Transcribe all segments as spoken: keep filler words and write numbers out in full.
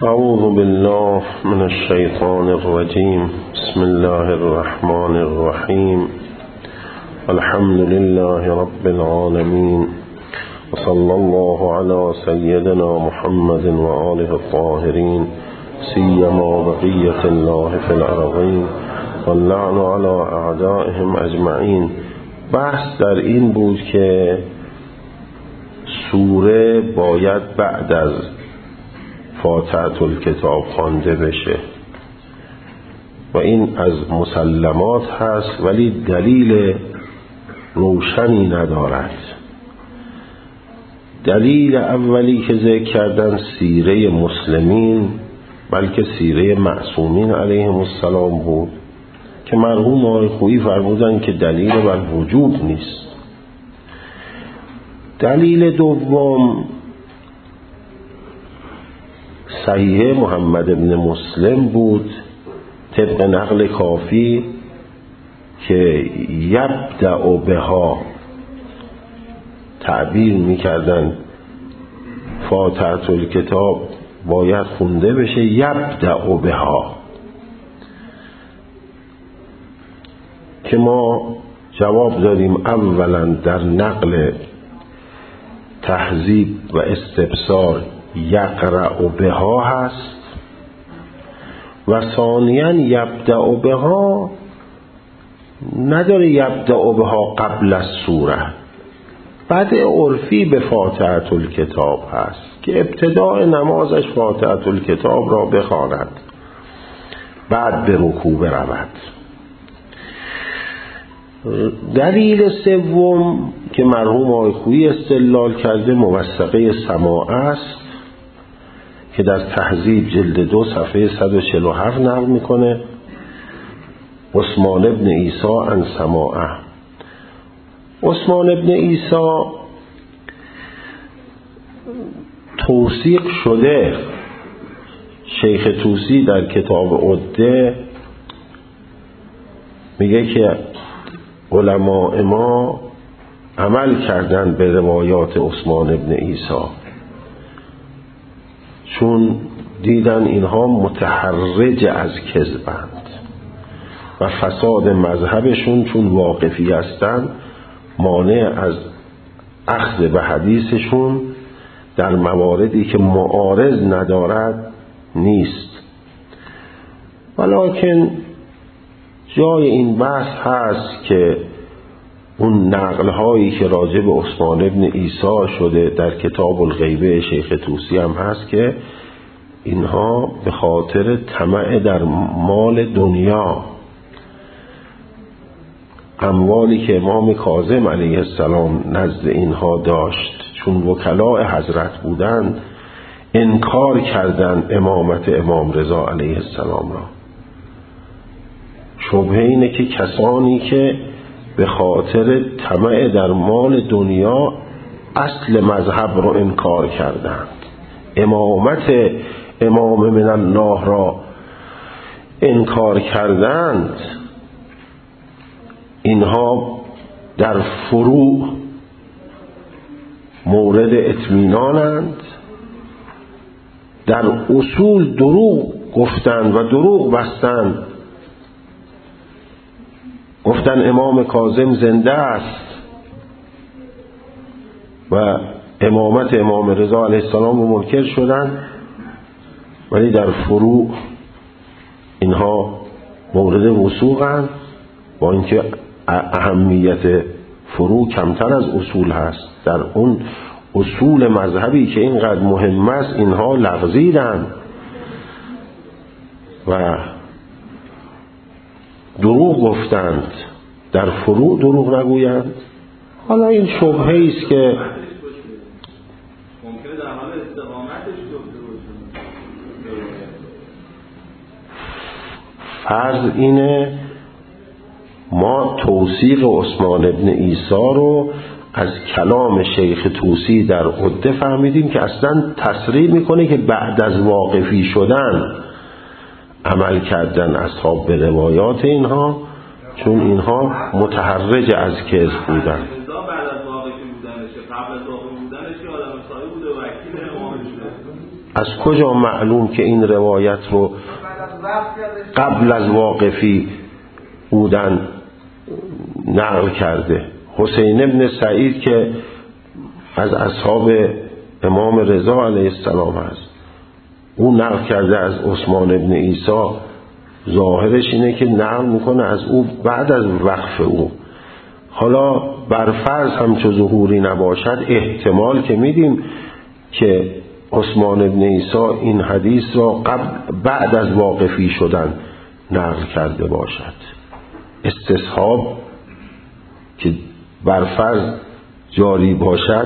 اعوذ بالله من الشیطان الرجیم. بسم الله الرحمن الرحیم. الحمد لله رب العالمین و صلی الله علی سیدنا محمد و آله الطاهرین سیما بقیة الله فی الارضین واللعن علی اعدائهم اجمعین. بحث در این بود که سوره باید بعد از فاتحة الکتاب خوانده بشه و این از مسلمات هست، ولی دلیل روشنی ندارد. دلیل اولی که ذکر کردن سیره مسلمین، بلکه سیره معصومین علیهم السلام بود که مرحوم آقای خویی فرمودن که دلیل بر وجوب نیست. دلیل دوم صحیح محمد بن مسلم بود طبق نقل کافی که یبدأ بها تعبیر میکردن فاتحة الکتاب باید خونده بشه یبدأ بها، که ما جواب داریم اولا در نقل تهذیب و استبصار یقرأ بها هست و ثانیاً یبدأ بها نداره یبدأ بها قبل از سوره. بعد عرفی به فاتحة الکتاب هست که ابتداء نمازش فاتحة الکتاب را بخواند بعد به رکوع برود. دلیل سوم که مرحوم آقای خویی استدلال کرده موثقه سماع است که در تهذیب جلد دو صفحه صد و چهل و هفت نقل میکنه عثمان ابن عیسی عن سماعه. عثمان ابن عیسی توثیق شده، شیخ طوسی در کتاب عده میگه که علماء ما عمل کردن به روایات عثمان ابن عیسی چون دیدن اینها متحرج از کذبند و فساد مذهبشون چون واقفی هستند مانع از اخذ به حدیثشون در مواردی که معارض ندارد نیست. ولکن جای این بحث هست که اون نقل هایی که راجع به عثمان ابن عیسی شده در کتاب الغیبه شیخ طوسی هم هست که اینها به خاطر طمع در مال دنیا، اموالی که امام کاظم علیه السلام نزد اینها داشت، چون وکلاء حضرت بودند انکار کردند امامت امام رضا علیه السلام را. شبهه اینه که کسانی که به خاطر طمع در مال دنیا اصل مذهب رو انکار کردند، امامت امام من الله را انکار کردند، اینها در فروع مورد اطمینانند، در اصول دروغ گفتند و دروغ بستند. گفتن امام کاظم زنده است و امامت امام رضا علیه السلام رو منکر شدن، ولی در فروع اینها مورد وثوقند، با اینکه اهمیت فروع کمتر از اصول هست. در اون اصول مذهبی که اینقدر مهم است اینها لغزیدن و دروغ گفتند، در فروع دروغ نگویند. حالا این شبهه است که ممکنه در حال استقامتش گفته باشه. فرض اینه ما توثیق عثمان ابن عیسی رو از کلام شیخ طوسی در عده فهمیدیم که اصلا تصریح میکنه که بعد از واقفی شدن عمل کردن اصحاب به روایات اینها، چون اینها متحرج از کذب بودن. بعد از واقفی بودنش، قبل از واقفی بودنش که آدم صالح بوده و وکیل امام شده. از کجا معلوم که این روایت رو قبل از واقفی بودن نقل کرده؟ حسین ابن سعید که از اصحاب امام رضا علیه السلام هست، او نقل کرده از عثمان ابن عیسی. ظاهرش اینه که نقل میکنه از او بعد از وقف او. حالا برفرض هم چو ظهوری نباشد، احتمال که میدیم که عثمان ابن عیسی این حدیث را قبل بعد از واقفی شدن نقل کرده باشد. استصحاب که برفرض جاری باشد،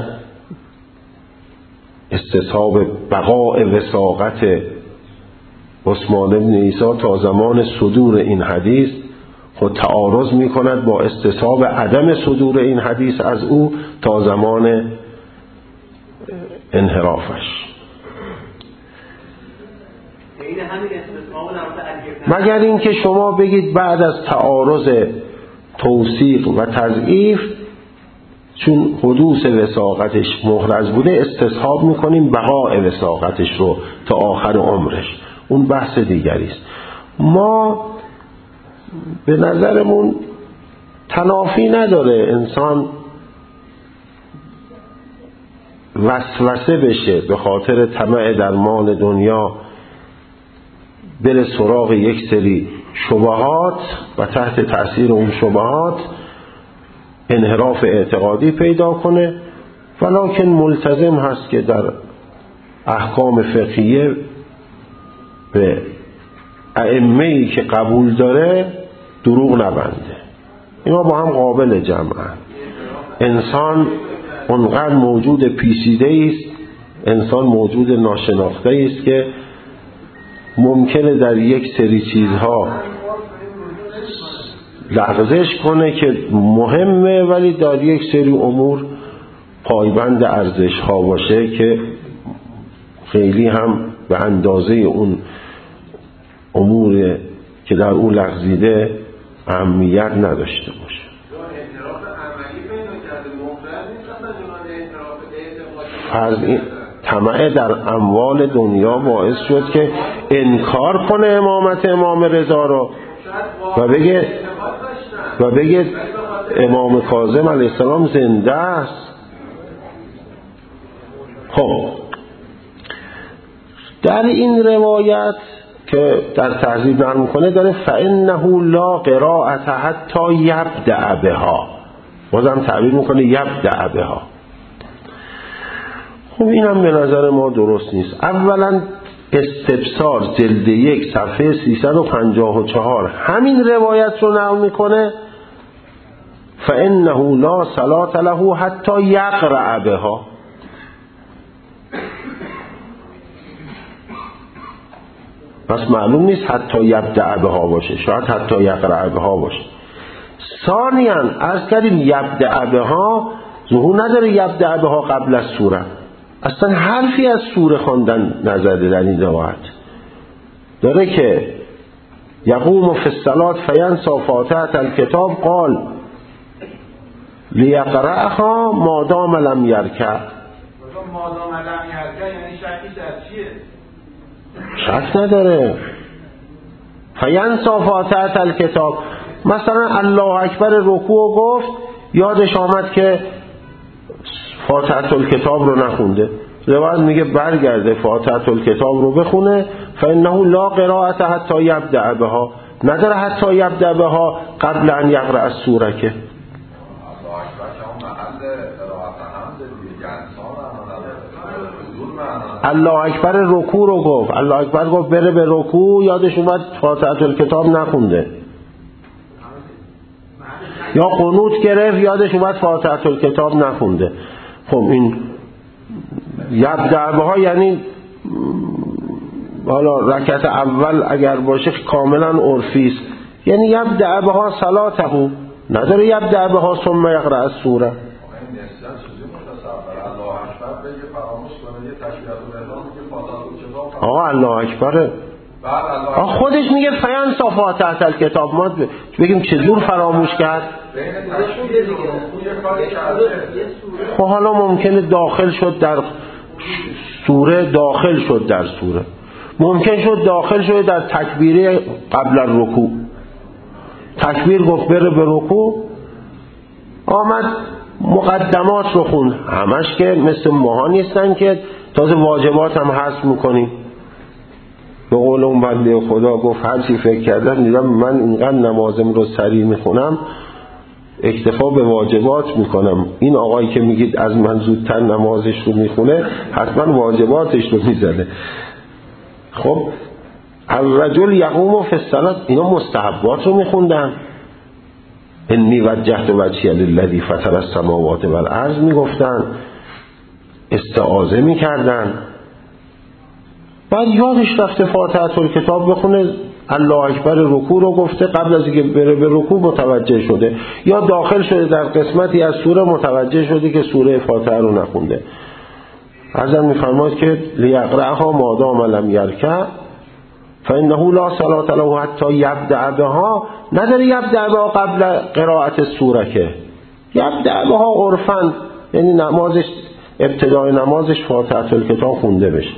استصحاب بقاء وثاقت عثمان ابن عیسی تا زمان صدور این حدیث خود تعارض می کند با استصحاب عدم صدور این حدیث از او تا زمان انحرافش. مگر اینکه شما بگید بعد از تعارض توثیق و تضعیف، چون حدوث وثاقتش محرز بوده، استصحاب میکنیم بقاء وثاقتش رو تا آخر عمرش. اون بحث دیگری است. ما به نظرمون تنافی نداره انسان وسوسه بشه به خاطر طمع در مال دنیا، بره سراغ یک سری شبهات و تحت تأثیر اون شبهات انحراف اعتقادی پیدا کنه، ولکن ملتزم هست که در احکام فقهیه به ائمه‌ای که قبول داره دروغ نبنده. اینا با هم قابل جمعن. انسان اونقدر موجود پیچیده است، انسان موجود ناشناخته است که ممکنه در یک سری چیزها لغزش کنه که مهمه، ولی در یک سری امور پایبند ارزش ها باشه که خیلی هم به اندازه اون امور که در اون لغزیده اهمیت نداشته باشه. فرض این طمع در اموال دنیا باعث شد که انکار کنه امامت امام رضا رو و بگه و بگه امام کاظم علیه السلام زنده است. خب در این روایت که در تهذیب نقل میکنه داره فإنه لا قراءة حتی یبدأ بها، بازم تعبیر میکنه یبدأ بها. خب این هم به نظر ما درست نیست. اولا استبصار جلد یک صفحه سیصد و پنجاه و چهار همین روایت رو نقل میکنه فإنه لا صلاة له حتی یقرأ بها. پس معلوم نیست حتی یبدأ بها باشه، شاید حتی یقرأ بها باشه. ثانیاً عرض کردیم یبدأ بها ظهور نداره، یبدأ بها قبل از سوره، اصلا حرفی از سوره خواندن نزده در این روایت. داره که یقوم فی الصلاة فینسى فاتحة الکتاب قال لیقرأها ما دام لم یرکع. ما دام لم یرکع یعنی شکی در چیه؟ شک نداره. فینسى فاتحة الکتاب، مثلا الله اکبر رکوع گفت، یادش آمد که فاتحة الکتاب رو نخونده، روایت میگه برگرده فاتحة الکتاب رو بخونه. فإنه لا قراءة حتی یبدأ بها، نداره حتی یبدأ بها قبل ان یقرأ السوره. که الله اکبر رکوع رو گفت، الله اکبر گفت بره به رکوع، یادش اومد فاتحة الکتاب نخونده. یا قنوت گرفت، یادش اومد فاتحة الکتاب نخونده. خب این یبدأ بها یعنی حالا رکعت اول اگر باشه کاملا عرفی است، یعنی یبدأ بها صلاته، نداره یبدأ بها ثم یقرأ السوره. آقا الله اکبره، آقا خودش میگه فینسى فاتحة الکتاب، ما بگیم چجور فراموش کرد؟ خب حالا ممکنه داخل شد در سوره داخل شد در سوره، ممکن شد داخل شده در تکبیره قبل الرکوع، تکبیر گفت بره به رکوع، آمد مقدمات رو خوند. همش که مثل ماها نیستن که تازه واجبات هم حذف میکنیم. به قول اون بنده خدا گفت هر چی فکر کردم دیدم من اینقدر نمازم رو سریع میخونم اکتفا به واجبات میکنم، این آقایی که میگید از من زودتر نمازش رو میخونه حتما واجباتش رو میزنه. خب الرجل یقوم فی الصلاة، اینا مستحبات رو میخوندن. انی وجهت وجهی للذی فطر السماوات والارض میگفتن، استعاذه میکردن. بعد یادش رفته فاتحه الکتاب بخونه، الله اکبر رکوع رو گفته، قبل از اینکه بره به رکوع متوجه شده، یا داخل شده در قسمتی از سوره متوجه شده که سوره فاتحه رو نخونده. حضرت میفرماید که لیقرأها مادام لم یرکع فانه لا صلاة له حتی یبدأ بها، نداره یبدأ بها قبل قرائت السوره، که یبدأ بها عرفاً یعنی نمازش ابتدای نمازش فاتحه الکتاب خونده بشه.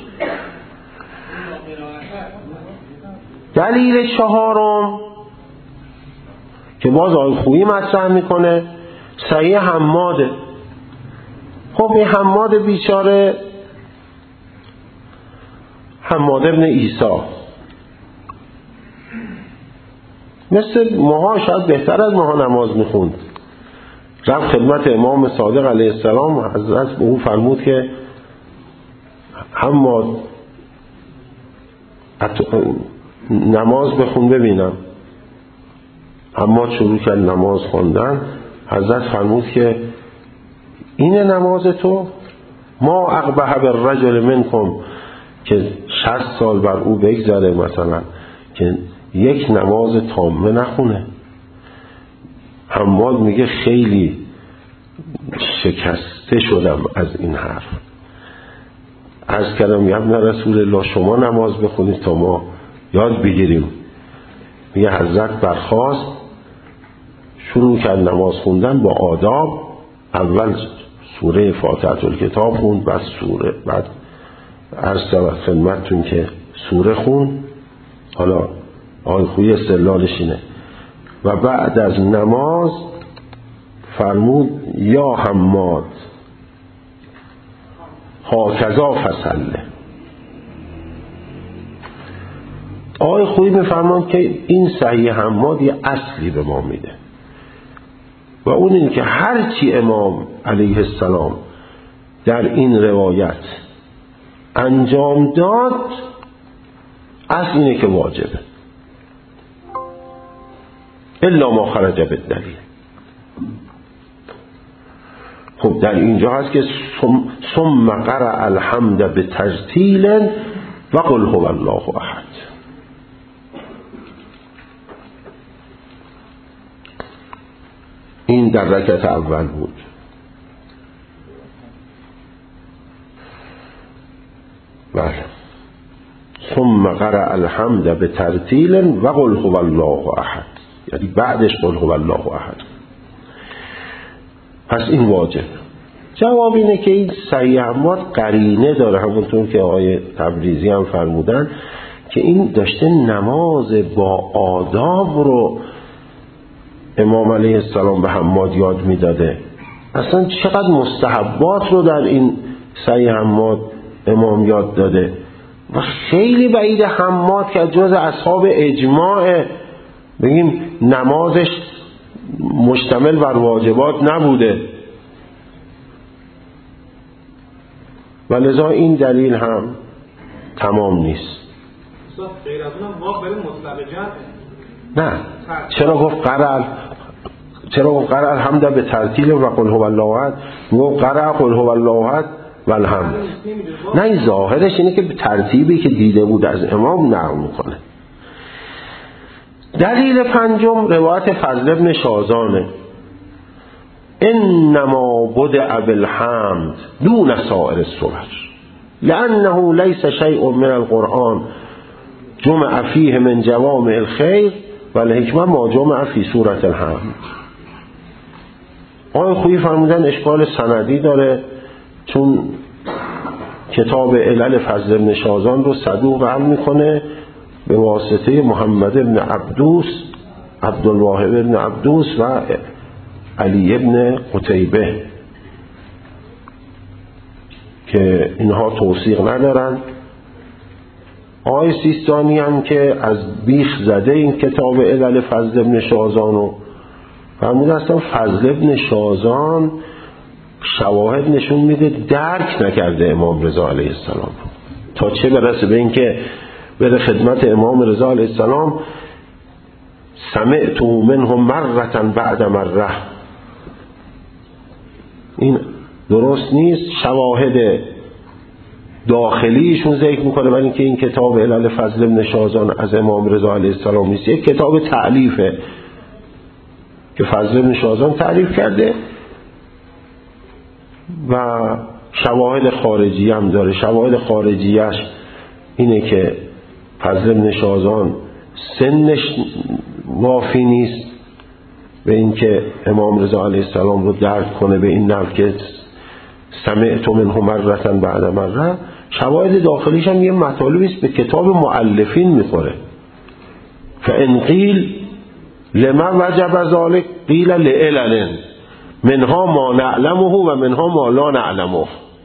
دلیل چهارم که باز آقای خویی مطرح میکنه صحیح حماده. خب این حماد بیچاره، حماد ابن عیسی، مثل ماها شاید بهتر از ماها نماز میخوند. رفت خدمت امام صادق علیه السلام، حضرت به او فرمود که حماد نماز بخون ببینم. حماد شروع کرد نماز خوندن. حضرت فرمود که این نماز تو؟ ما اقبح بالرجل منکم، که شصت سال بر او بگذره مثلا که یک نماز تامه نخونه. حماد میگه خیلی شکسته شدم از این حرف. عرض کردم یا ابن رسول الله شما نماز بخونید تا ما یاد بگیریم. میگه حضرت برخاست، شروع کرد نماز خوندن با آداب. اول سوره فاتحه الکتاب خوند، بعد سوره، بعد عرض کردم خدمتتون که سوره خوند. حالا آقای خویی استدلالش اینه. و بعد از نماز فرمود یا حماد هاکذا فصله. آقای خویی میفرماند که این صحیح حماد یه اصلی به ما میده، و اون این که هرچی امام علیه السلام در این روایت انجام داد اصل اینه که واجبه، الا ما خرج بالدلیل. خب در اینجا هست که ثم قرأ الحمد بترتیل و قل هو الله احد. این در رکعت اول بود. بله. ثم قرأ الحمد بترتیل و قل هو الله احد، یعنی بعدش قل هو الله احد. پس این واجب. جواب اینه که این صحیح حماد قرینه داره، همونطور که آقای تبریزی هم فرمودن که این داشته نماز با آداب رو امام علیه السلام به حماد یاد میداده. اصلا چقدر مستحبات رو در این صحیح حماد امام یاد داده، و خیلی بعید حماد که جز اصحاب اجماع بگیم نمازش مشتمل بر واجبات نبوده، و لذا این دلیل هم تمام نیست. غیر از اونم واقع برای مطلق جمعه. نه، چرا گفت قرأ چرا گفت قرأ الحمد به ترتیل و قل هو الله احد؟ گفت قرأ قل هو الله احد و الحمد. نه، این ظاهرش اینه که به ترتیبی که دیده بود از امام نقل میکنه. دلیل پنجم روایت فضل ابن شازانه، انما بدأ بالحمد دون سائر السور لانه لیس شیء من القرآن جمع فیه من جوامع الخیر و الحکمه ما جمع فی سورة الحمد. آقای خویی فرمودن اشکال سندی داره، چون کتاب علل فضل بن شازان رو صدوق حل میکنه به واسطه محمد بن عبدوس، عبدالواحد بن عبدوس و علی بن قتیبه که اینها توثیق ندارن. آقای سیستانی هم که از بیخ زده این کتاب علل فضل بن شازان رو فرموده اصلا فضل بن شازان شواهد نشون میده درک نکرده امام رضا علیه السلام، تا چه برسه به این که بره خدمت امام رضا علیه السلام سمعت منه مرة بعد مره. این درست نیست. شواهد داخلیشون ذکر میکنه ولی اینکه این کتاب علل فضل بن شازان از امام رضا علیه السلام نیست، یک کتاب تألیفه که فضل بن شازان تعریف کرده و شواهد خارجی هم داره. شواهد خارجیش اینه که فضل بن شازان سنش وافی نیست به اینکه امام رضا علیه السلام رو درک کنه به این نحو که سمعت منه مرة بعد مره. شواهد داخلیش هم یه مطالبی است به کتاب مؤلفین میخوره. فان قیل لما وجب ذلك قیل لعلل منها ما نعلمه و منها ما لا نعلمه.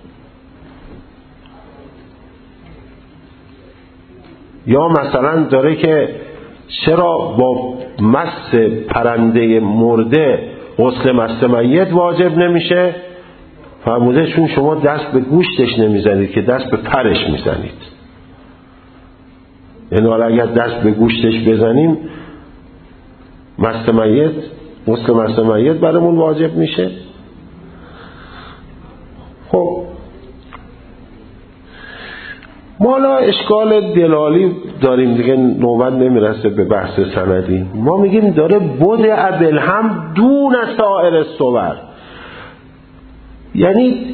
یا مثلا داره که چرا با مس پرنده مرده غسل مس میت واجب نمیشه؟ فرموده چون شما دست به گوشتش نمیزنید که دست به پرش میزنید. یعنی حالا اگر دست به گوشتش بزنیم مس میت، غسل مس میت برامون واجب میشه. خب ما حالا اشکال دلالی داریم دیگه، نوبت نمیرسه به بحث سندی. ما میگیم داره بود ابلهم دون سایر الصور، یعنی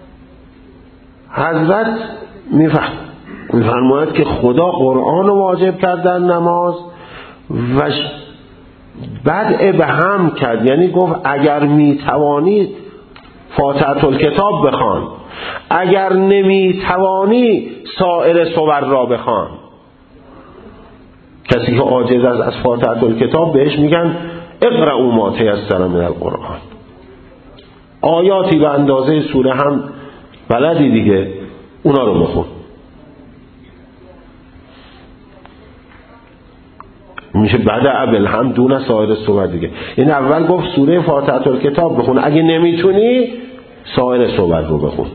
حضرت میفرماید که خدا قرآن رو واجب کرد در نماز و بعد ابهم کرد، یعنی گفت اگر میتوانید فاتحه الکتاب بخوان، اگر نمیتوانی سایر صور را بخوان. کسی که عاجز است از فاتحه الکتاب بهش میگن اقرأوا ما تیسر من القرآن. آیاتی به اندازه سوره هم بلدی دیگه، اونا رو بخون. میشه بعد ابل هم دون سایر صور دیگه. این اول گفت سوره فاتحه الکتاب بخون، اگه نمیتونی سایر صور رو بخون.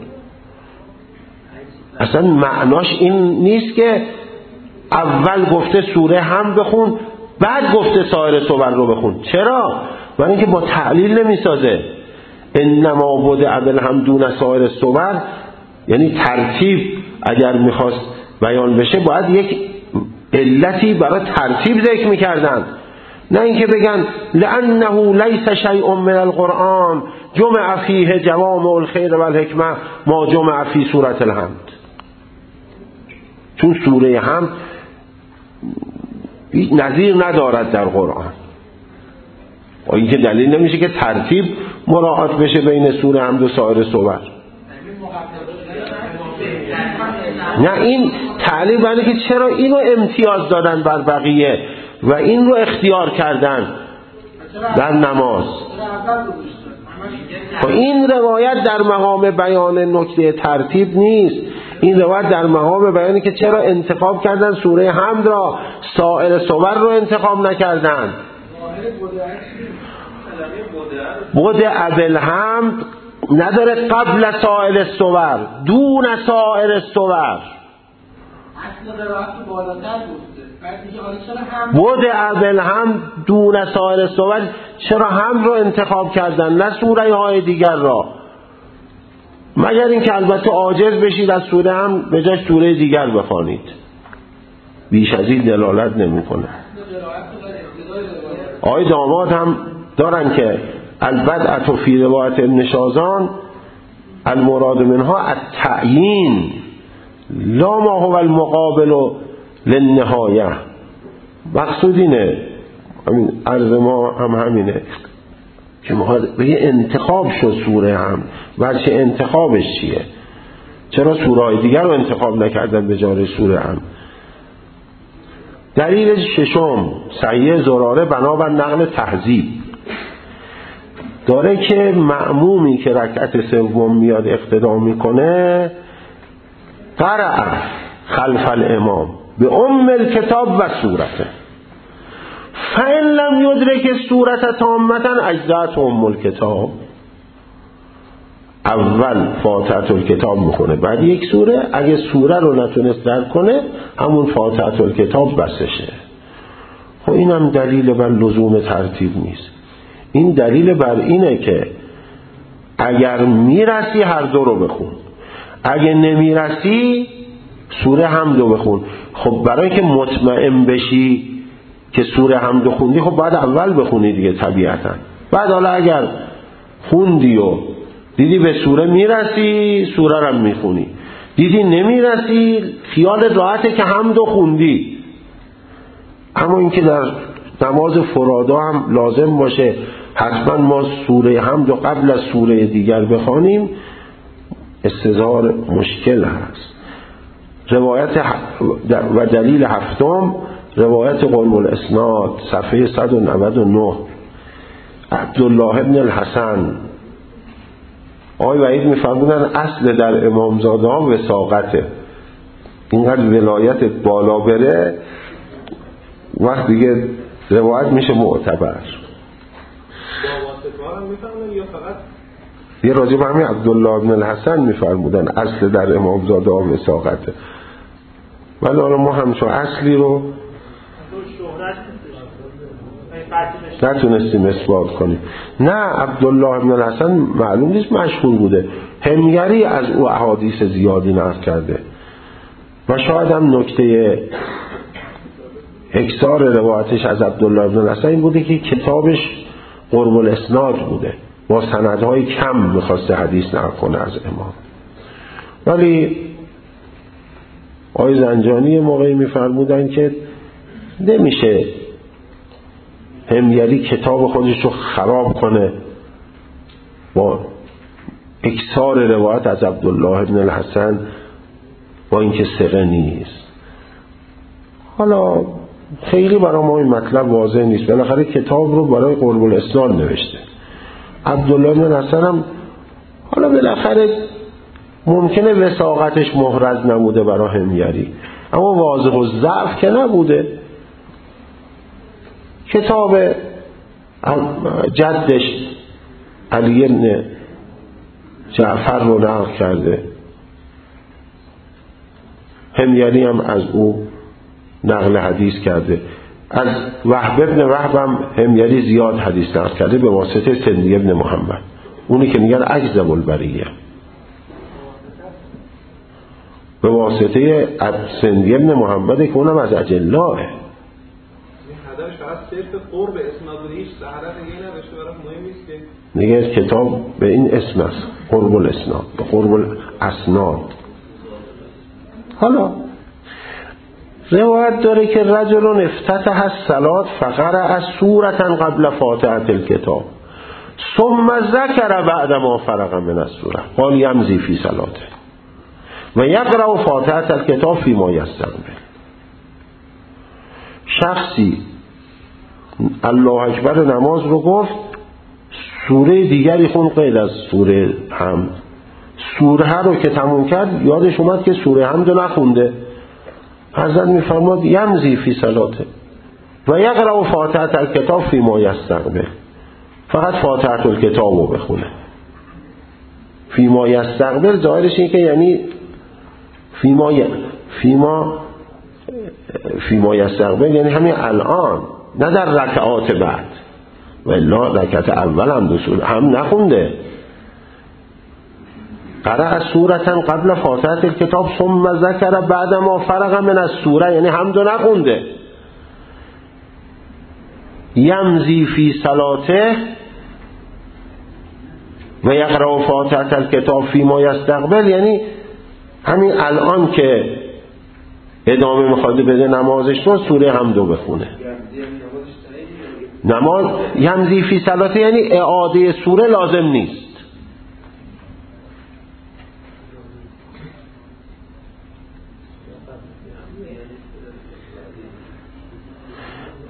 اصلا معناش این نیست که اول گفته سوره هم بخون بعد گفته سایر صور رو بخون. چرا؟ برای اینکه با تعلیل نمیسازه. انما بود ابل هم دون سایر صور، یعنی ترتیب اگر میخواست بیان بشه باید یک علتی برای ترتیب ذکر میکردن، نه اینکه بگن لانه لیس شیء من القرآن جمع فیه جوامع الخیر و الحکمه ما جمع فی سوره الحمد. چون سوره هم نظیر ندارد در قرآن. این که دلیل نمیشه که ترتیب مراعات بشه بین سوره حمد و سایر صور. نه، این تعلیل برای که چرا اینو امتیاز دادن بر بقیه و این رو اختیار کردن در نماز. این روایت در مقام بیان نکته ترتیب نیست، این روایت در مقام بیانی که چرا انتخاب کردن سوره حمد را، سایر صور رو انتخاب نکردن. بود ابل حمد نداره قبل سایر صور، دون سایر صور. بود ابل حمد دون سایر صور، چرا حمد رو انتخاب کردن نه سوره های دیگر را؟ مگر اینکه البته عاجز بشید از سوره هم به جای سوره دیگر بخوانید، بیش از این دلالت نمیکنه. آقای داماد هم دارن که البدعة فی روایت ابن شازان المراد منها التعیین لا ما هو المقابل للنهایه. مقصود اینه، همین عرض ما هم همینه که بگه انتخاب شد سوره هم، ورچه انتخابش چیه؟ چرا سوره‌های دیگر رو انتخاب نکردن به جای سوره هم؟ دلیل ششم صحیح زراره بنابر نقل تهذیب داره که مأمومی که رکعت سوم میاد اقتدا میکنه قرأ خلف الامام به ام الکتاب و سورته فإن لم یدرک سورت تامتا اجزأت ام الکتاب. اول فاتحه الکتاب میکنه بعد یک سوره، اگه سوره رو نتونست درک کنه همون فاتحه الکتاب بسشه. خب اینم دلیل بر لزوم ترتیب نیست، این دلیل بر اینه که اگر میرسی هر دو رو بخون، اگه نمیرسی سوره حمدو بخون. خب برای که مطمئن بشی که سوره حمدو خوندی خب باید اول بخونی دیگه طبیعتا. بعد حالا اگر خوندی و دیدی به سوره میرسی سوره رو میخونی، دیدی نمیرسی خیال راحته که حمدو خوندی. اما اینکه در نماز فرادا هم لازم باشه حتما ما سوره حمدو قبل از سوره دیگر بخوانیم استظهار مشکل هست. روایت و دلیل هفتم روایت قرب الاسناد صفحه صد و نود و نه عبدالله ابن الحسن آقای وحید میفرمودن اصل در امامزاده ها وثاقته، اینقدر ولایت بالا بره وقت دیگه روایت میشه معتبر. یه راجع به همین عبدالله ابن الحسن میفرمودن اصل در امامزاده ها وثاقته، ولی حالا ما همچون اصلی رو نتونستیم اثبات کنیم. نه عبدالله ابن الحسن معلوم نیست مشهور بوده، همگری از او احادیث زیادی نقل کرده و شاید هم نکته اکثار روایتش از عبدالله ابن الحسن این بوده که کتابش قرب الاسناد بوده، با سندهای کم میخواسته حدیث نقل کنه از امام. ولی آقای زنجانی موقعی میفرمودن که نمیشه همگری کتاب خودش رو خراب کنه با اکثار روایت از عبدالله ابن الحسن با اینکه ثقه نیست. حالا خیلی برای ما این مطلب واضح نیست، بالاخره کتاب رو برای قرب الاسناد نوشته. عبدالله ابن الحسن هم حالا بالاخره ممکنه وثاقتش محرز نبوده برای همگری، اما واضح و ضعف که نبوده. کتاب جدش علی بن جعفر رو نقل کرده، همگری هم از او نقل حدیث کرده. از وهب ابن وهب هم همگری زیاد حدیث نقل کرده به واسطه سندی ابن محمد، اونی که میگن اجزم البریه، به واسطه سندی ابن محمد که اونم از اجلاه. هدفش فقط صرف قرب اسناد و هیچ هدف دیگه نداشته، برای مهم نیست که دیگه کتاب به این اسم است، قرب الاسناد، به قرب الاسناد. حالا روایت داره که رجلون افتتح الصلاة فقرأ سورة قبل فاتحة الكتاب ثم ذكر بعد ما فرغ من السوره قال يمضي في صلاته و یقرأ فاتحة الكتاب فيما يستقبل. شخصی الله اکبر نماز رو گفت، سوره دیگری خون غیر از سوره حمد، سوره رو که تموم کرد یادش اومد که سوره حمد رو نخونده. حضرت میفرماد یمضی فی صلاته و یقرأ فاتحة الکتاب فیما یستقبل، فقط فاتحة الکتاب رو بخونه. فیما یستقبل ظاهرش اینه که یعنی فیما ی... فیما فیما یستقبل یعنی همین الان، نه در رکعات بعد. و الا رکعت اول هم دو سوره هم نخونده. قرأ سورة قبل فاتحة الكتاب ثم ذكر بعد ما فرغ من السوره، یعنی حمدو نخونده. یمضی فی صلاته و یقرأ فاتحة الكتاب فیما یستقبل، یعنی همین الان که ادامه میخواد بده نمازش رو سوره حمدو بخونه. نماز یمضی فی صلاته یعنی اعاده سوره لازم نیست.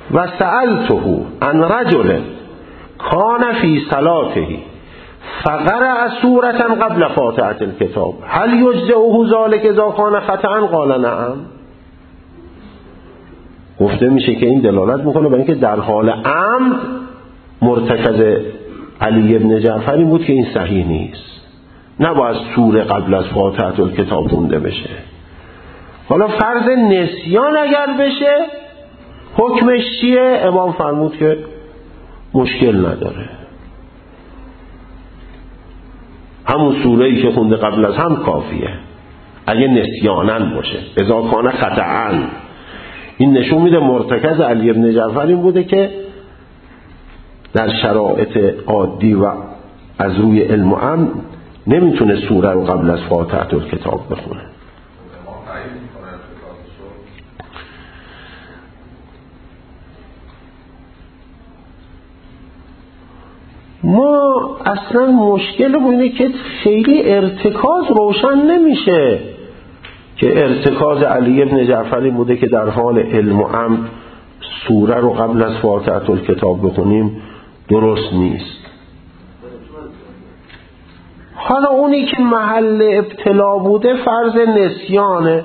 و سألته عن رجل کان فی صلاته فقرأ سورة قبل فاتحة الكتاب هل یجزئه ذلك اذا کان خطأ قال نعم. گفته میشه که این دلالت میکنه برای اینکه در حال عمد مرتکز علی بن جعفر این بود که این صحیح نیست، نباید سوره قبل از فاتحه الکتاب خونده بشه. حالا فرض نسیان اگر بشه حکمش چیه؟ امام فرمود که مشکل نداره، همون سوره‌ای که خونده قبل از هم کافیه اگه نسیانن باشه، اذا کان خطأ. این نشون میده مرتکز علی بن جعفر این بوده که در شرایط عادی و از روی علم و امن نمیتونه سوره رو قبل از فاتحه الکتاب بخونه. ما اصلا مشکل اینه که خیلی ارتکاز روشن نمیشه که ارتکاز علی بن جعفر این بوده که در حال علم و امن سوره رو قبل از فاتحه الکتاب بخونیم درست نیست. حالا اونی که محل ابتلا بوده فرض نسیانه،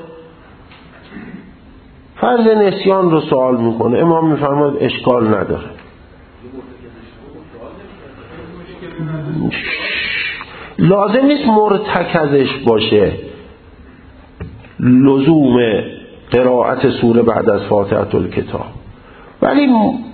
فرض نسیان رو سوال میکنه، امام میفرماید اشکال نداره. لازم نیست مرتکزش باشه لزوم قرائت سوره بعد از فاتحه الکتاب، ولی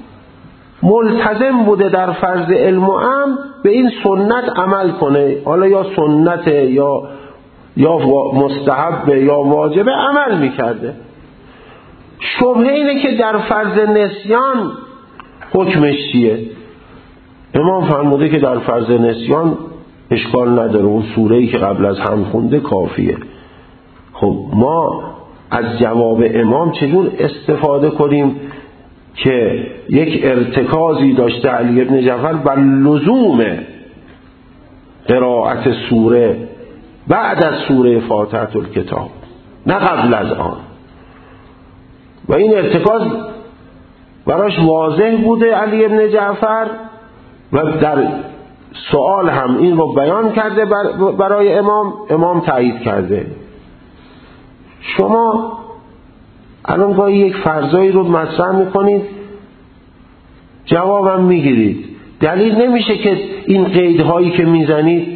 ملتزم بوده در فرض علم و امر به این سنت عمل کنه، حالا یا سنت یا یا مستحب یا واجب عمل میکرده. شبهه اینه که در فرض نسیان حکمش چیه؟ امام فرموده که در فرض نسیان اشکال نداره، اون سوره‌ای که قبل از هم خونده کافیه. خب ما از جواب امام چجور استفاده کنیم که یک ارتکازی داشته علی بن جعفر بر لزوم قرائت سوره بعد از سوره فاتحه الکتاب نه قبل از آن، و این ارتکاز براش واضح بوده علی بن جعفر و در سوال هم این رو بیان کرده برای امام، امام تایید کرده. شما الان گاهی یک فرضایی رو مطرح میکنید جوابم میگیرید، دلیل نمیشه که این قیدهایی که میزنید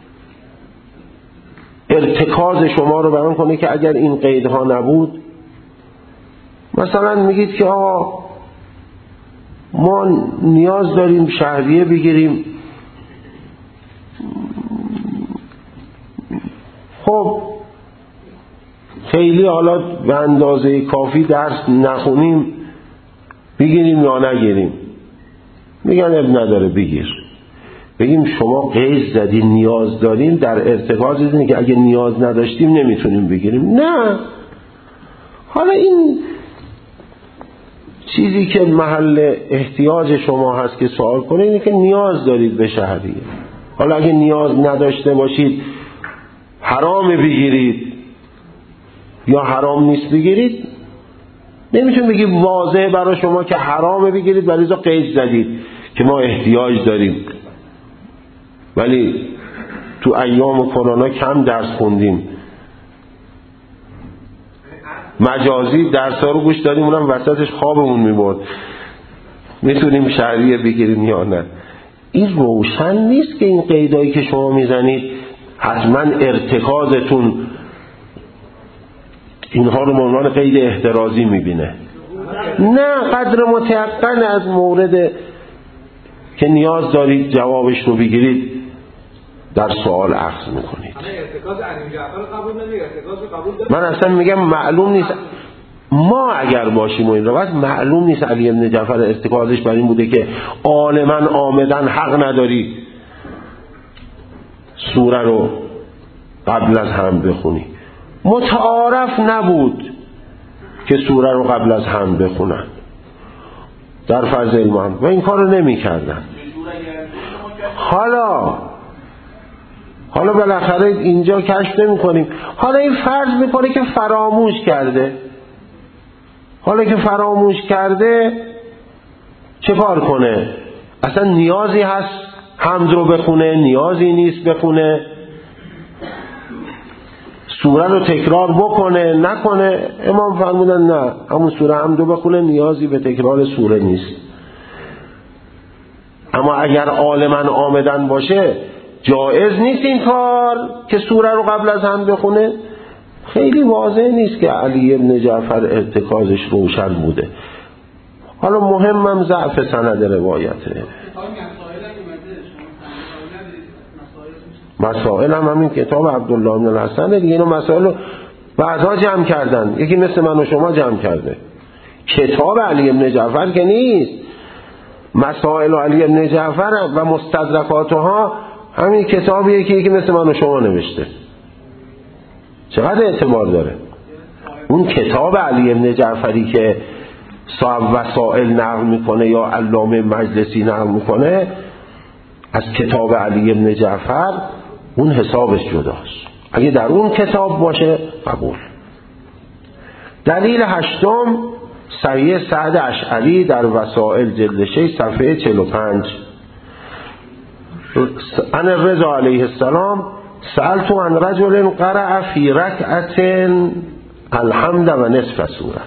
ارتکاز شما رو بیان کنه که اگر این قیدها نبود، مثلا میگید که آقا ما نیاز داریم شهریه بگیریم، خب خیلی حالا به اندازه کافی درس نخونیم، بگیریم یا نگیریم؟ میگن اب نداره بگیر. بگیم شما قید زدین نیاز داریم، در ارتکاز دیدین که اگه نیاز نداشتیم نمیتونیم بگیریم. نه، حالا این چیزی که محل احتیاج شما هست که سوال کنید اینه که نیاز دارید به شهریه. حالا اگه نیاز نداشته باشید حرام بگیرید یا حرام نیست بگیرید، نمیتون بگی واضحه برای شما که حرامه بگیرید ولی ازا قید زدید که ما احتیاج داریم، ولی تو ایام کرونا کم درس خوندیم، مجازی درس ها رو گوش دادیم، اونم وسطش خوابمون میبرد، میتونیم شهریه بگیریم یا نه؟ این روشن نیست که این قیدایی که شما میزنید حتما ارتکازتون اینها رو به عنوان قید احترازی میبینه. نه، قدر متيقن از مورد که نیاز دارید جوابش رو بگیرید در سوال اخذ میکنید. من اصلا میگم معلوم نیست، ما اگر باشیم و این رو بس معلوم نیست علی بن جعفر ارتکازش بر این بوده که عالما آمدن حق نداری سوره رو قبل از هم بخونی. متعارف نبود که سوره رو قبل از هم بخونن در فرض علم و این کار رو نمی کردن. حالا حالا بالاخره اینجا کشف نمی کنیم، حالا این فرض میکنه که فراموش کرده. حالا که فراموش کرده چه کار کنه؟ اصلا نیازی هست حمد رو بخونه؟ نیازی نیست بخونه؟ سوره رو تکرار بکنه نکنه؟ امام فرمودن نه، همون سوره حمد رو بخونه، نیازی به تکرار سوره نیست. اما اگر عالماً آمدن باشه جایز نیست این کار که سوره رو قبل از حمد بخونه؟ خیلی واضح نیست که علی بن جعفر ارتکازش روشن بوده. حالا مهمم ضعف سند روایته. مسائل هم همین کتاب عبدالله بن الحسن دیگه، اینو مسائل رو بعضا جمع کردن، یکی مثل من و شما جمع کرده. کتاب علی بن جعفر که نیست، مسائل علی بن جعفر و مستدرکاتها همین کتابیه که یکی مثل من و شما نوشته. چقدر اعتبار داره اون کتاب علی بن جعفری که صاحب وسائل نقل میکنه یا علامه مجلسی نقل میکنه از کتاب علی بن جعفر، اون حسابش جداست. اگه در اون کتاب باشه قبول. دلیل هشتم صحیح سعد اشعری در وسائل جلد شش صفحه چهل و پنج. ان الرضا علیه السلام سألت عن رجل قرأ فی رکعت الحمد و نصف سوره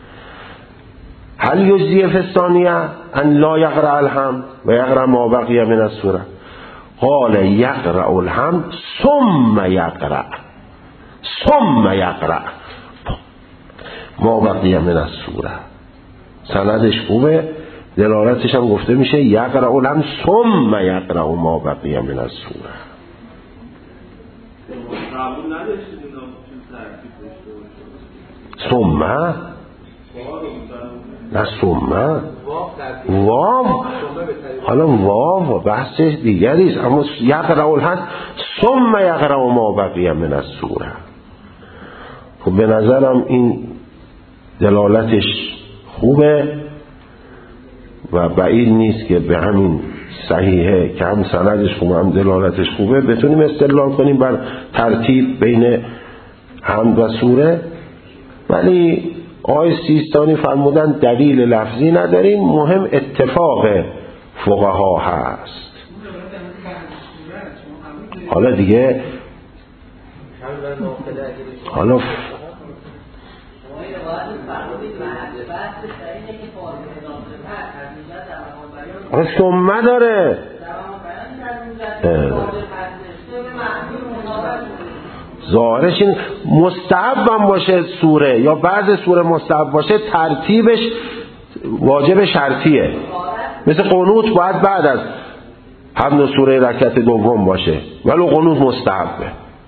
هل یجزی فی الثانیه ان لا یقرأ الحمد و یقرأ ما بقی من السوره؟ قال یقرأ الحمد ثم یقرأ ثم یقرأ ما بقی من السوره. سندش خوبه، دلالتش هم گفته میشه یقرأ الحمد ثم یقرأ ما بقی من السوره. ثم نه ثم واو، حالا واو بحث دیگری است، اما یقرأ الحمد ثم یقرأ ما بقی من السوره. خب به نظرم این دلالتش خوبه و بعید نیست که به همین صحیحه که هم سندش خوبه هم دلالتش خوبه بتونیم استدلال کنیم بر ترتیب بین حمد و سوره. ولی آقای سیستانی فرمودن دلیل لفظی نداریم، مهم اتفاق فقها هست. حالا دیگه حالا ف... ثمه داره ظاهرش این مستحب هم باشه سوره یا بعض سوره مستحب باشه ترتیبش واجب شرطیه. مثل قنوت باید بعد از حمد سوره رکعت دوم باشه ولی قنوت مستحبه.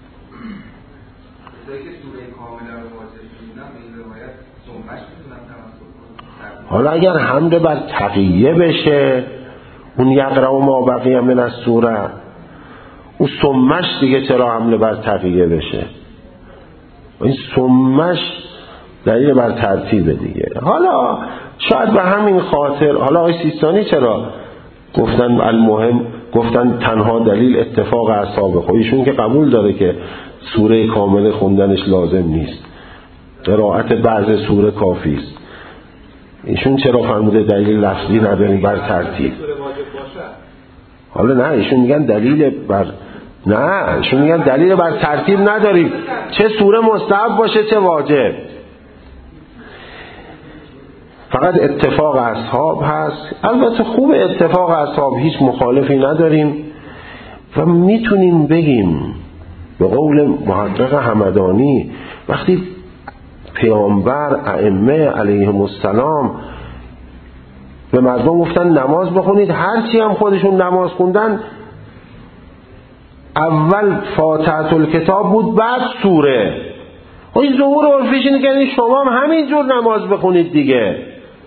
حالا اگر حمد بر تقیه بشه اون یقرأ ما بقیه من السوره، اون ثمش دیگه چرا حمله بر تقیه بشه؟ این ثمش دلیل بر ترتیب دیگه. حالا شاید به همین خاطر حالا آقای سیستانی چرا گفتن المهم، گفتن تنها دلیل اتفاق اصحاب خودشون که قبول داره که سوره کامل خوندنش لازم نیست، قرائت بعض سوره کافی است. ایشون چرا فرموده دلیل لفظی نداریم بر ترتیب؟ حالا نه، ایشون میگن دلیل بر نه ایشون میگن دلیل بر ترتیب نداریم، چه سوره مستحب باشه چه واجب، فقط اتفاق اصحاب هست. البته خوب اتفاق اصحاب، هیچ مخالفی نداریم و میتونیم بگیم به قول محقق همدانی وقتی پیامبر ائمه علیهم السلام به مردم گفتن نماز بخونید، هرچی هم خودشون نماز خوندن اول فاتحه الکتاب بود بعد سوره. این ظهور عرفیش اینه که شما هم همینجور نماز بخونید دیگه.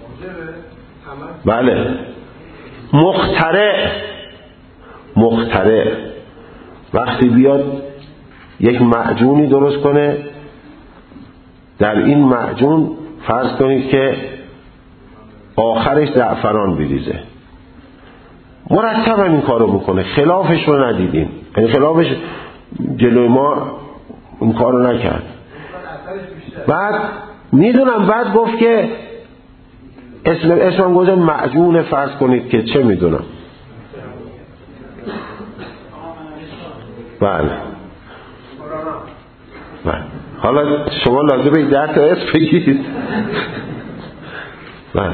بله مخترع مخترع وقتی بیاد یک معجونی درست کنه، در این معجون فرض کنید که آخرش زعفران بریزه، مرتب این کارو بکنه، خلافش رو ندیدیم، یعنی خلافش جلوی ما این کارو نکرد. بعد میدونم بعد گفت که اسم اسمم گذاشتم معجون، فرض کنید که چه میدونم. بله بله حالا شما لازم به ده تا اسم بگید. بله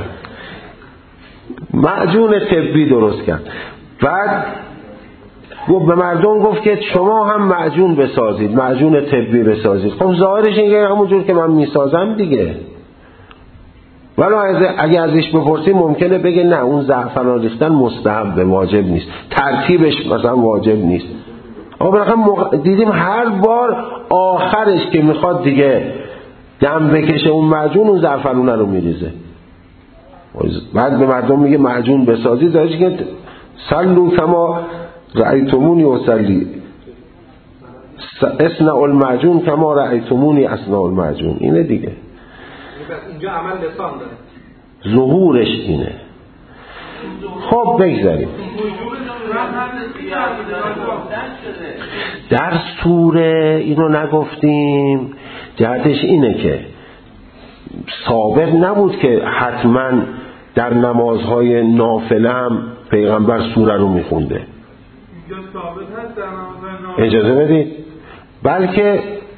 معجون طبی درست کرد. بعد گفت به مردم گفت که شما هم معجون بسازید، معجون طبی بسازید. خب ظاهرش اینه همون جور که من میسازم دیگه. ولی اگه ازش بپرسیم ممکنه بگه نه اون زعفران ریختن مستحب، واجب نیست، ترتیبش مثلا واجب نیست. اما بالاخره مق... دیدیم هر بار آخرش که میخواد دیگه دم بکشه اون معجون، اون زعفرونه رو میریزه. بعد به مردم میگه معجون بسازید، داشت که صلو کما رأیتمونی اصلی، اصنع المعجون کما رأیتمونی اصنع المعجون. اینه دیگه، اینجا عمل لسان داره، ظهورش اینه. خب بگذاریم در سوره اینو نگفتیم. جهتش اینه که ثابت نبود که حتما در نمازهای نافله هم پیغمبر سوره رو میخونده. اجازه بدید. بلکه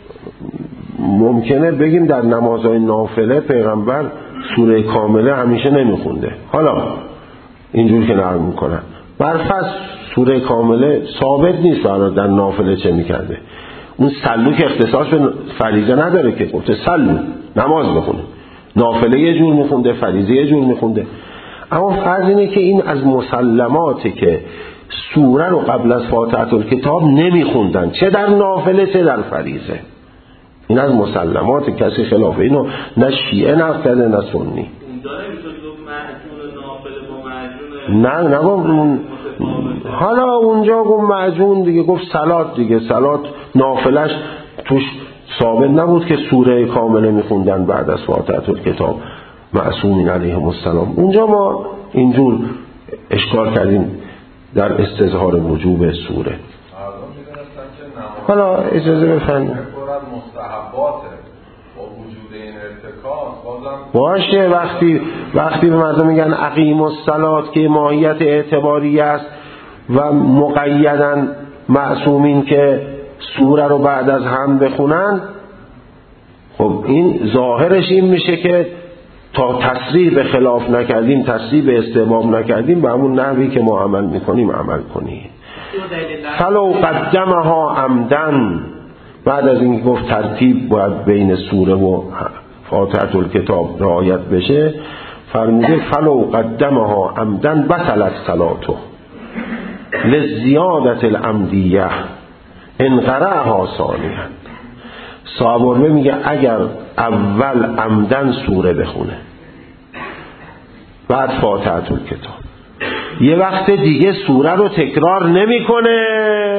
ممکنه بگیم در نمازهای نافله پیغمبر سوره کامله همیشه نمیخونده. حالا اینجور که نقل میکنن برفرض سوره کامله ثابت نیست در نافله چه میکرده. اون سلو که اختصاص به فریضه نداره که گفته سلو نماز بخونه، نافله یه جور میخونده، فریضه یه جور میخونده. اما فرض اینه که این از مسلماته که سوره رو قبل از فاتحه الکتاب نمیخوندن، چه در نافله چه در فریضه. این از مسلمات، کسی خلاف اینو نه شیعه نقل کرده نه سنی. نه نه اون... حالا اونجا گفت معجون دیگه، گفت صلات دیگه، صلات نافلش توش ثابت نبود که سوره کامله میخوندن بعد از فاتحه الکتاب معصومین علیهم السلام. اونجا ما اینجور اشکال کردیم در استظهار وجوب سوره. حالا اجازه بفرمایید باشه، وقتی وقتی به مردم میگن اقیم الصلات که ماهیت اعتباری است و مقیدن معصومین که سوره رو بعد از هم بخونن، خب این ظاهرش این میشه که تا تصریح به خلاف نکردیم، تصریح به استحباب نکردیم، به همون نحوی که ما عمل میکنیم عمل کنیم. فلو قدمها عمدن، بعد از اینکه گفت ترتیب باید بین سوره و فاتحه الکتاب رعایت بشه، فرموده فلو قدمها عمدن بطلت صلاته لزیادت العمدیه ان قرأها ثانیا. صاحب میگه اگر اول عمدن سوره بخونه بعد فاتحه الکتاب، یه وقت دیگه سوره رو تکرار نمیکنه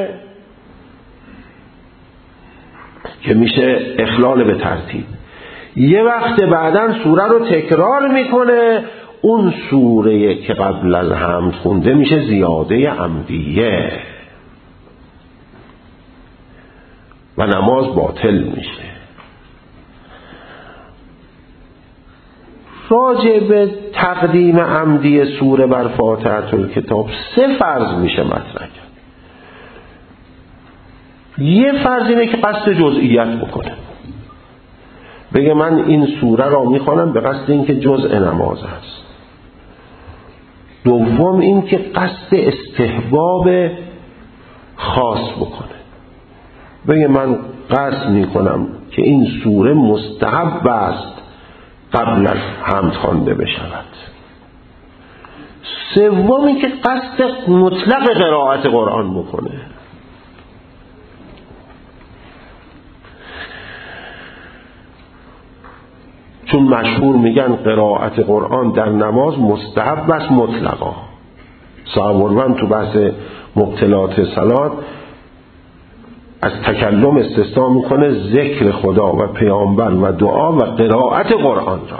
که میشه اخلال به ترتیب، یه وقت بعدن سوره رو تکرار میکنه، اون سوره که قبل از حمد خونده میشه زیاده عمدیه و نماز باطل میشه. راجع به تقدیم عمدی سوره بر فاتحه الکتاب سه فرض میشه مطرح کرد. یه فرض اینه که قصد جزئیت بکنه، بگه من این سوره را میخوانم به قصد این که جزء نماز است. دوم این که قصد استحباب خاص بکنه، بگه من قصد میکنم که این سوره مستحب است قبل از حمد خوانده بشود. سومی که قصد مطلق قرائت قرآن بکنه. چون مشهور میگن قرائت قرآن در نماز مستحب است مطلقا. صاحب تو بحث مبطلات صلات از تکلم استثناء میکنه ذکر خدا و پیامبر و دعا و قرائت قرآن را.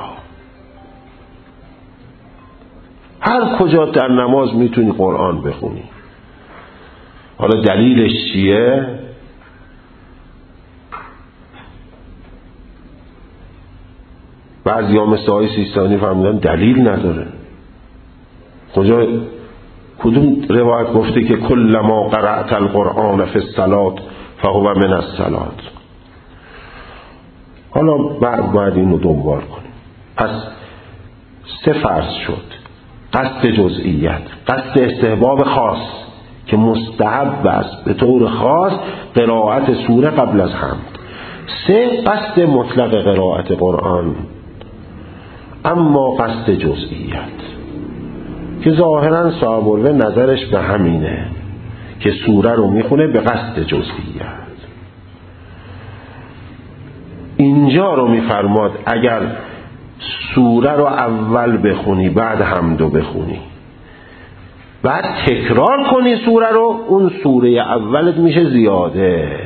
هر کجا در نماز میتونی قرآن بخونی. حالا دلیلش چیه؟ بعضی ها مثل آقای سیستانی فهمیدن دلیل نداره. کجا کدوم روایت گفته که کل ما قرأت القرآن فی الصلاة فهو من الصلاة؟ حالا بعد باید اینو دنبال کنیم. پس سه فرض شد: قصد جزئیت، قصد استحباب خاص که مستحب است به طور خاص قرائت سوره قبل از حمد. سه قصد مطلق قرائت قرآن. اما قصد جزئیت که ظاهرا صاحب الوه نظرش به همینه که سوره رو میخونه به قصد جزئیت. اینجا رو میفرماد اگر سوره رو اول بخونی بعد حمدو بخونی بعد تکرار کنی سوره رو، اون سوره اولت میشه زیاده.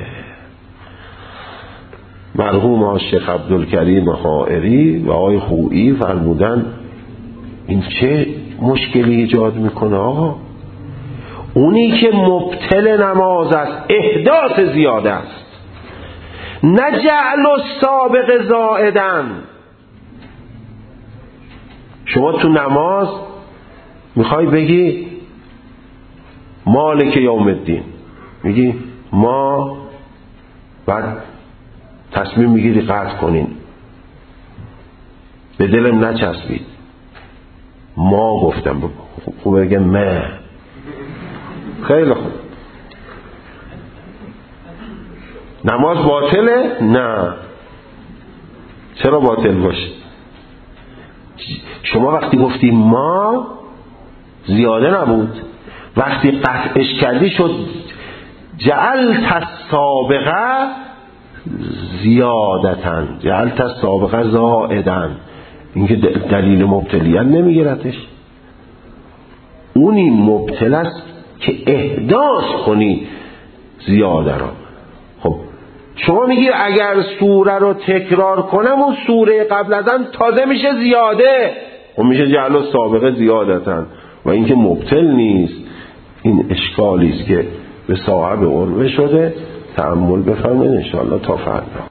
مرحوم ها شیخ عبدالکریم حائری و آقای خویی فرمودن این چه مشکلی ایجاد میکنه آقا؟ اونی که مبطل نماز است احداث زیاده است، نه جعل السابق زائدن. شما تو نماز میخوای بگی مالک یوم الدین، میگی ما، بعد تصمیم میگیری قطع کنین، به دلم نچسبید، ما گفتم خوب بگه ما. خیلی خوب، نماز باطله؟ نه. چرا باطل باشه؟ شما وقتی گفتی ما زیاده نبود، وقتی قطعش کردی شد جعلت السابقه زیادتن، جعلت السابقه زائدن. این که دلیل مبتلیت نمیگیرتش. اونی مبتل است که احداث کنی زیاده را. خب شما میگی اگر سوره رو تکرار کنم اون سوره قبل از آن تازه میشه زیاده، خب میشه جعل السابقه زیادتن و این که مبتل نیست. این اشکالی است که به صاحب عروه شده. تأمل بفرمایید ان شاء الله تا فردا.